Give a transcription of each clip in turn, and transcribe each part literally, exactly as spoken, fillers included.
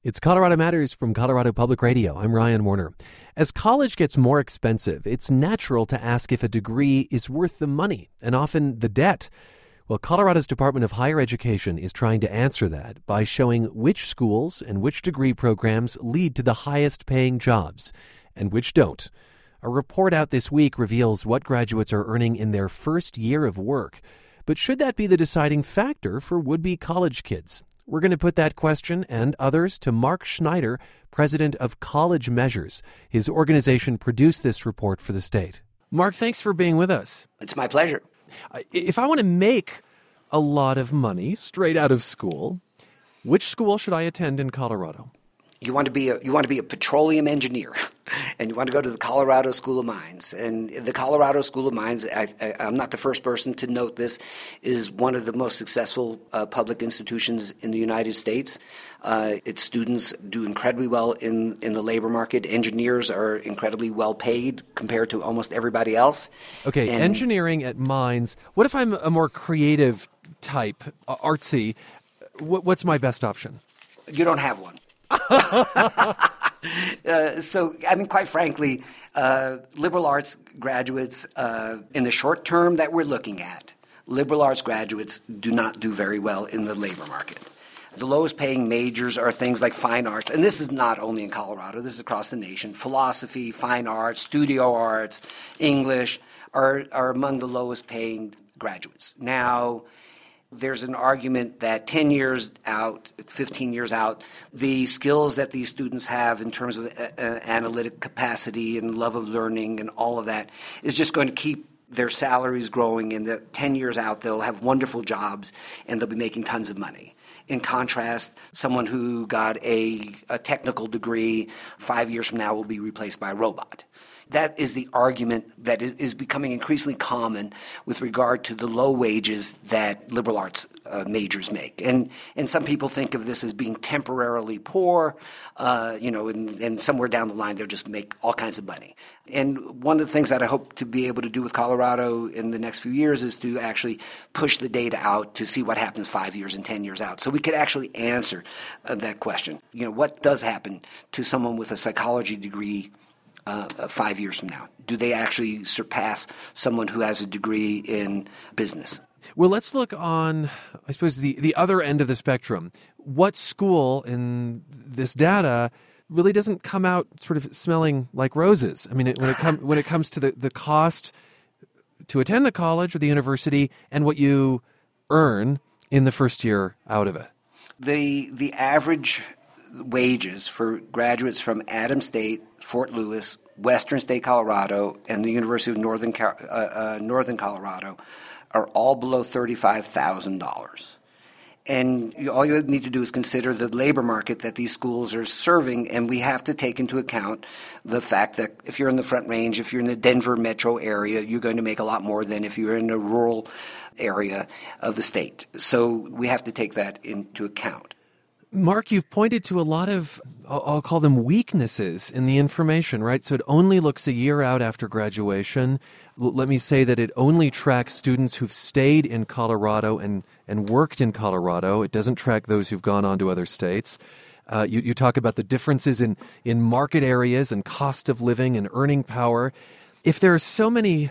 It's Colorado Matters from Colorado Public Radio. I'm Ryan Warner. As college gets more expensive, it's natural to ask if a degree is worth the money and often the debt. Well, Colorado's Department of Higher Education is trying to answer that by showing which schools and which degree programs lead to the highest paying jobs and which don't. A report out this week reveals what graduates are earning in their first year of work. But should that be the deciding factor for would-be college kids? We're going to put that question and others to Mark Schneider, president of College Measures. His organization produced this report for the state. Mark, thanks for being with us. It's my pleasure. If I want to make a lot of money straight out of school, which school should I attend in Colorado? You want to be a you want to be a petroleum engineer, and you want to go to the Colorado School of Mines. And the Colorado School of Mines, I, I, I'm not the first person to note this, is one of the most successful uh, public institutions in the United States. Uh, its students do incredibly well in, in the labor market. Engineers are incredibly well paid compared to almost everybody else. Okay, and engineering at Mines. What if I'm a more creative type, uh, artsy? What, what's my best option? You don't have one. uh, so, I mean, quite frankly, uh, liberal arts graduates, uh, in the short term that we're looking at, liberal arts graduates do not do very well in the labor market. The lowest paying majors are things like fine arts, and this is not only in Colorado, this is across the nation. Philosophy, fine arts, studio arts, English are, are among the lowest paying graduates. Now, there's an argument that ten years out, fifteen years out, the skills that these students have in terms of uh, analytic capacity and love of learning and all of that is just going to keep their salaries growing, and that ten years out they'll have wonderful jobs and they'll be making tons of money. In contrast, someone who got a, a technical degree five years from now will be replaced by a robot. That is the argument that is becoming increasingly common with regard to the low wages that liberal arts uh, majors make. And and some people think of this as being temporarily poor, uh, you know, and, and somewhere down the line they'll just make all kinds of money. And one of the things that I hope to be able to do with Colorado in the next few years is to actually push the data out to see what happens five years and ten years out. So we could actually answer uh, that question. You know, what does happen to someone with a psychology degree Uh, five years from now? Do they actually surpass someone who has a degree in business? Well, let's look on, I suppose, the, the other end of the spectrum. What school in this data really doesn't come out sort of smelling like roses? I mean, it, when it comes when it comes to the, the cost to attend the college or the university and what you earn in the first year out of it. The the average wages for graduates from Adams State, Fort Lewis, Western State Colorado, and the University of Northern uh, uh, Northern Colorado are all below thirty-five thousand dollars. And you, all you need to do is consider the labor market that these schools are serving, and we have to take into account the fact that if you're in the Front Range, if you're in the Denver metro area, you're going to make a lot more than if you're in a rural area of the state. So we have to take that into account. Mark, you've pointed to a lot of, I'll call them weaknesses in the information, right? So it only looks a year out after graduation. L- let me say that it only tracks students who've stayed in Colorado and, and worked in Colorado. It doesn't track those who've gone on to other states. Uh, you, you talk about the differences in, in market areas and cost of living and earning power. If there are so many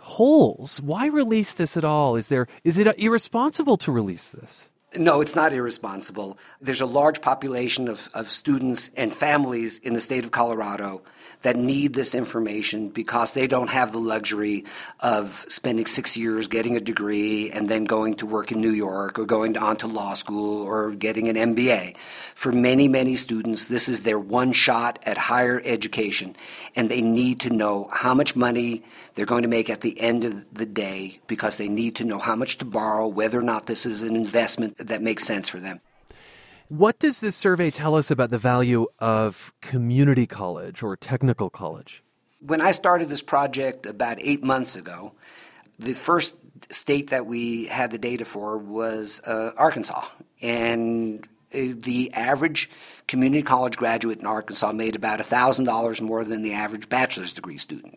holes, why release this at all? Is there is it irresponsible to release this? No, it's not irresponsible. There's a large population of, of students and families in the state of Colorado that need this information because they don't have the luxury of spending six years getting a degree and then going to work in New York or going on to law school or getting an M B A. For many, many students, this is their one shot at higher education, and they need to know how much money they're going to make at the end of the day because they need to know how much to borrow, whether or not this is an investment that makes sense for them. What does this survey tell us about the value of community college or technical college? When I started this project about eight months ago, the first state that we had the data for was uh, Arkansas. And the average community college graduate in Arkansas made about one thousand dollars more than the average bachelor's degree student.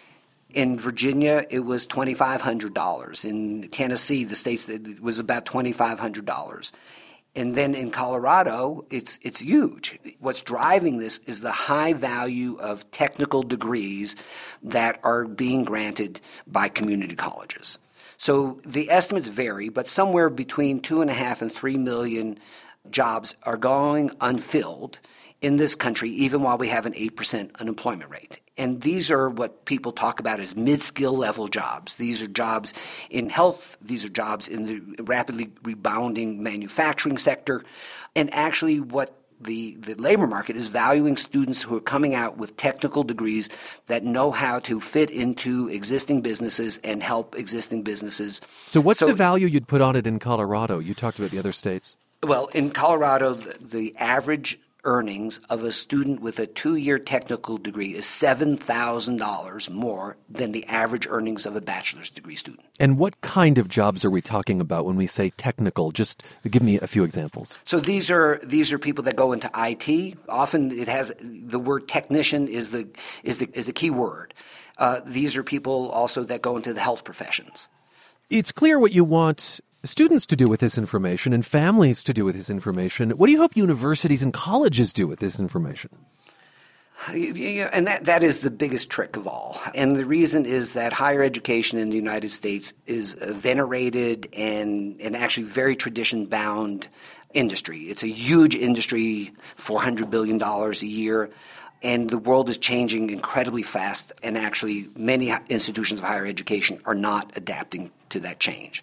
In Virginia, it was twenty-five hundred dollars. In Tennessee, the states, it was about twenty-five hundred dollars. And then in Colorado, it's it's huge. What's driving this is the high value of technical degrees that are being granted by community colleges. So the estimates vary, but somewhere between two and a half and three million jobs are going unfilled in this country, even while we have an eight percent unemployment rate. And these are what people talk about as mid-skill level jobs. These are jobs in health. These are jobs in the rapidly rebounding manufacturing sector. And actually what the, the labor market is valuing students who are coming out with technical degrees that know how to fit into existing businesses and help existing businesses. So what's so, the value you'd put on it in Colorado? You talked about the other states. Well, in Colorado, the, the average earnings of a student with a two-year technical degree is seven thousand dollars more than the average earnings of a bachelor's degree student. And what kind of jobs are we talking about when we say technical? Just give me a few examples. So these are these are people that go into I T. Often it has the word technician is the is the is the key word. Uh, these are people also that go into the health professions. It's clear what you want students to do with this information and families to do with this information. What do you hope universities and colleges do with this information? Yeah, and that, that is the biggest trick of all. And the reason is that higher education in the United States is a venerated and, and actually very tradition-bound industry. It's a huge industry, four hundred billion dollars a year, and the world is changing incredibly fast, and actually many institutions of higher education are not adapting to that change.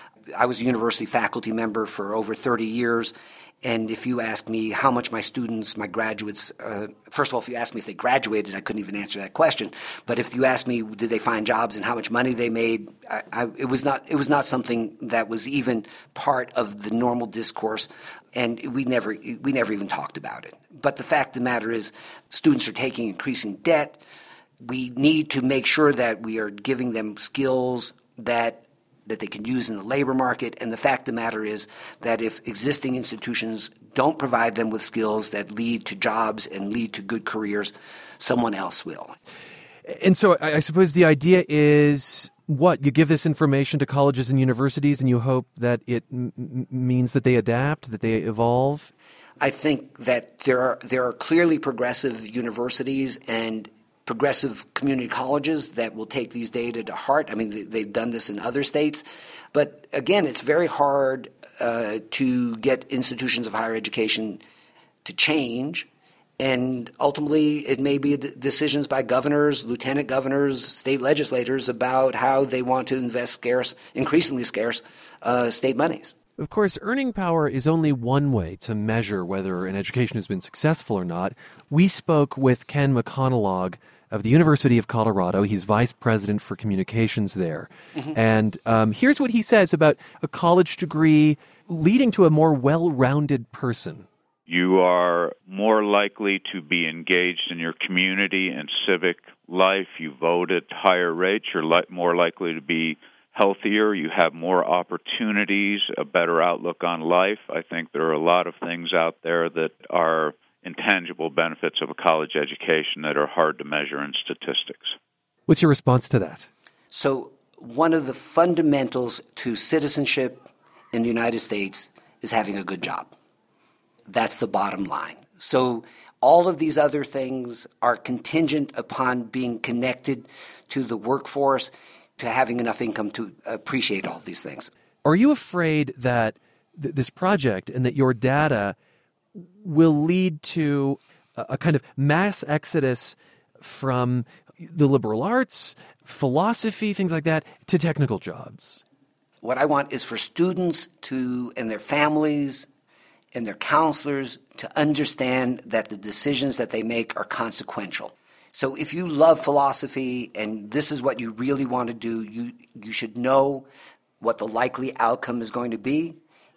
I was a university faculty member for over thirty years, and if you ask me how much my students, my graduates, uh, first of all, if you asked me if they graduated, I couldn't even answer that question. But if you asked me did they find jobs and how much money they made, I, I, it was not it was not something that was even part of the normal discourse, and we never we never even talked about it. But the fact of the matter is, students are taking increasing debt. We need to make sure that we are giving them skills that that they can use in the labor market. And the fact of the matter is that if existing institutions don't provide them with skills that lead to jobs and lead to good careers, someone else will. And so I suppose the idea is what? You give this information to colleges and universities and you hope that it m- means that they adapt, that they evolve? I think that there are there are clearly progressive universities and progressive community colleges that will take these data to heart. I mean, they've done this in other states. But again, it's very hard uh, to get institutions of higher education to change. And ultimately, it may be decisions by governors, lieutenant governors, state legislators about how they want to invest scarce, increasingly scarce, uh, state monies. Of course, earning power is only one way to measure whether an education has been successful or not. We spoke with Ken McConnellag of the University of Colorado. He's vice president for communications there. Mm-hmm. And um, here's what he says about a college degree leading to a more well-rounded person. You are more likely to be engaged in your community and civic life. You vote at higher rates. You're li- more likely to be healthier. You have more opportunities, a better outlook on life. I think there are a lot of things out there that are intangible benefits of a college education that are hard to measure in statistics. What's your response to that? So one of the fundamentals to citizenship in the United States is having a good job. That's the bottom line. So all of these other things are contingent upon being connected to the workforce, to having enough income to appreciate all these things. Are you afraid that th- this project and that your data will lead to a, a kind of mass exodus from the liberal arts, philosophy, things like that, to technical jobs? What I want is for students to, and their families and their counselors, to understand that the decisions that they make are consequential. So if you love philosophy and this is what you really want to do, you you should know what the likely outcome is going to be.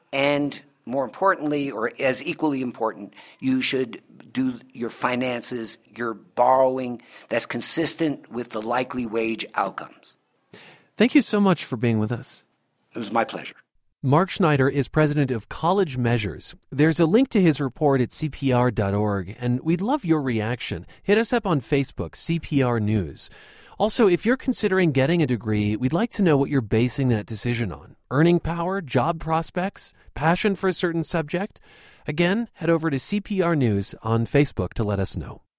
And more importantly, or as equally important, you should do your finances, your borrowing that's consistent with the likely wage outcomes. Thank you so much for being with us. It was my pleasure. Mark Schneider is president of College Measures. There's a link to his report at C P R dot org, and we'd love your reaction. Hit us up on Facebook, C P R News. Also, if you're considering getting a degree, we'd like to know what you're basing that decision on. Earning power, job prospects, passion for a certain subject? Again, head over to C P R News on Facebook to let us know.